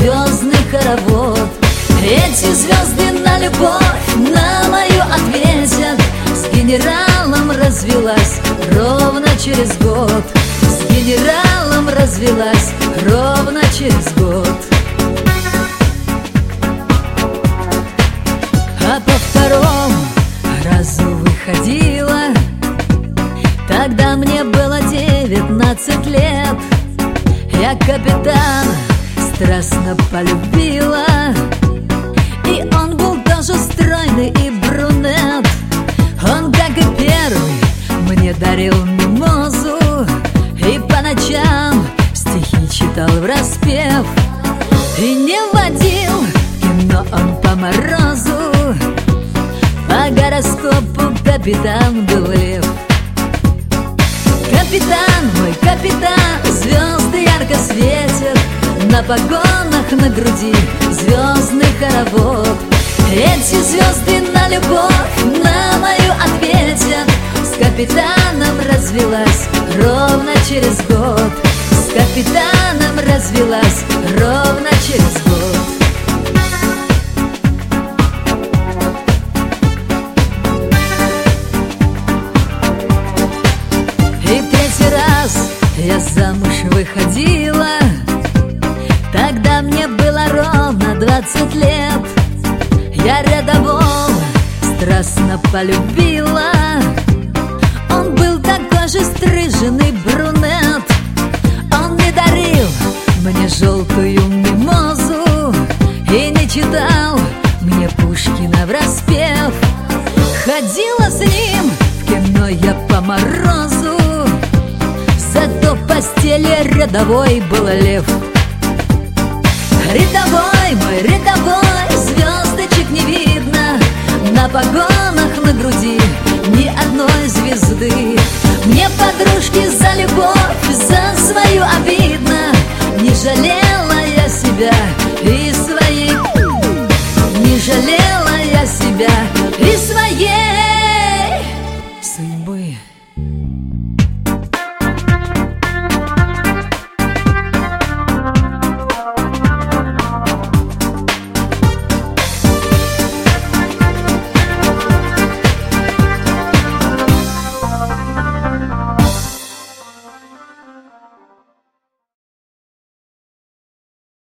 звездный хоровод. Эти звезды на любовь, на мою ответят. С генералом развелась ровно через год. С генералом развелась ровно через год. А по второму разу выходила, тогда мне было 19 лет. Я капитана страстно полюбила, и он был тоже стройный и брюнет. Он, как и первый, мне дарил мимозу и по ночам стихи читал враспев. И не водил в кино он по морозу, по гороскопу капитан был лев. Капитан, мой капитан, звезды ярко светят, на погонах на груди звездный хоровод. Эти звезды на любовь, на мою ответят. С капитаном развелась ровно через год. С капитаном развелась ровно через год. И третий раз я замуж выходила, тогда мне было ровно 20 лет. Я рядового страстно полюбила, он был такой же стриженный брюнет. Он не дарил мне желтую мимозу и не читал мне Пушкина враспев. Ходила с ним в кино я по морозу, зато в постели рядовой был лев. Рядовой, мой рядовой, звездочек не видно, на погонах на груди ни одной звезды. Мне подружки за любовь, за свою обиду